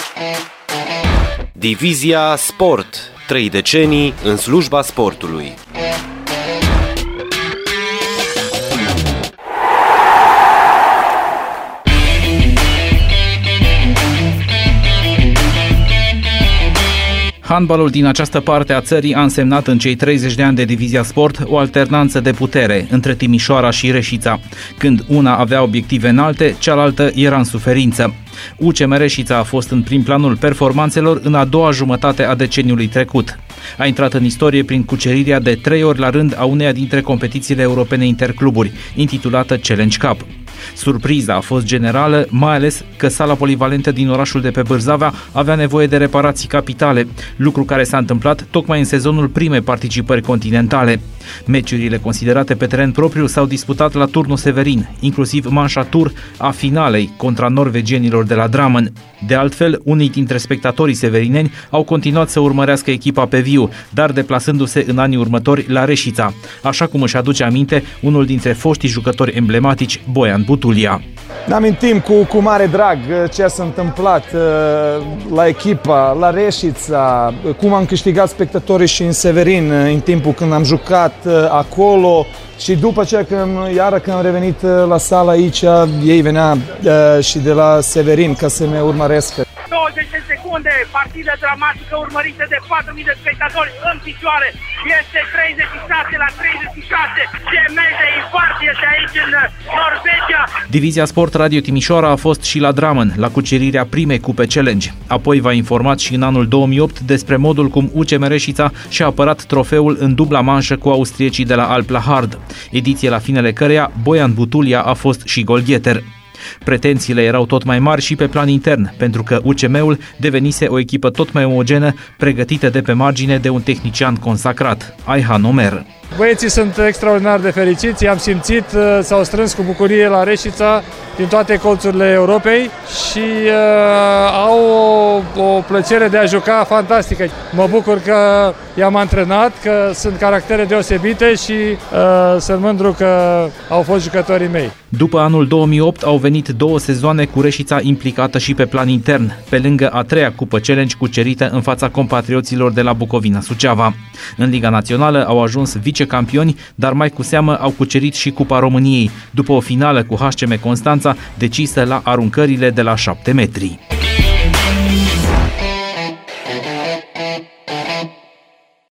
Divizia Sport. 3 decenii în slujba sportului. Handbalul din această parte a țării a însemnat în cei 30 de ani de Divizia Sport o alternanță de putere între Timișoara și Reșița. Când una avea obiective înalte, cealaltă era în suferință. UCM Reșița a fost în prim planul performanțelor în a doua jumătate a deceniului trecut. A intrat în istorie prin cucerirea de 3 ori la rând a uneia dintre competițiile europene intercluburi, intitulată Challenge Cup. Surpriza a fost generală, mai ales că sala polivalentă din orașul de pe Bârzavea avea nevoie de reparații capitale, lucru care s-a întâmplat tocmai în sezonul primei participări continentale. Meciurile considerate pe teren propriu s-au disputat la turnul Severin, inclusiv manșa tur a finalei contra norvegienilor de la Drammen. De altfel, unii dintre spectatorii severineni au continuat să urmărească echipa pe viu, dar deplasându-se în anii următori la Reșița, așa cum își aduce aminte unul dintre foștii jucători emblematici, Boian Butulia. Ne amintim cu mare drag ce s-a întâmplat la echipa, la Reșița, cum am câștigat spectatorii și în Severin în timpul când am jucat acolo și după ce când am revenit la sală aici, ei venea și de la Severin ca să ne urmărească. 20 de secunde, partidă dramatică urmărită de 4.000 de spectatori în picioare. Este 36 la 36. Ce meci de infart este aici în Norvegia. Divizia Sport Radio Timișoara a fost și la Drammen, la cucerirea primei cupe Challenge. Apoi v-a informat și în anul 2008 despre modul cum UCM Reșița și-a apărat trofeul în dubla manșă cu austriecii de la Alp la Hard, ediție la finele căreia Boian Butulia a fost și golgheter. Pretențiile erau tot mai mari și pe plan intern, pentru că UCM-ul devenise o echipă tot mai omogenă, pregătită de pe margine de un tehnician consacrat, Ayhan Omer. Băieții sunt extraordinar de fericiți, i-am simțit, s-au strâns cu bucurie la Reșița din toate colțurile Europei și au o plăcere de a juca fantastică. Mă bucur că i-am antrenat, că sunt caractere deosebite și sunt mândru că au fost jucătorii mei. După anul 2008 au venit 2 sezoane cu Reșița implicată și pe plan intern, pe lângă a 3-a cupă Challenge cucerită în fața compatrioților de la Bucovina-Suceava. În Liga Națională au ajuns vicecampioni, dar mai cu seamă au cucerit și Cupa României, după o finală cu HCM Constanța decisă la aruncările de la 7 metri.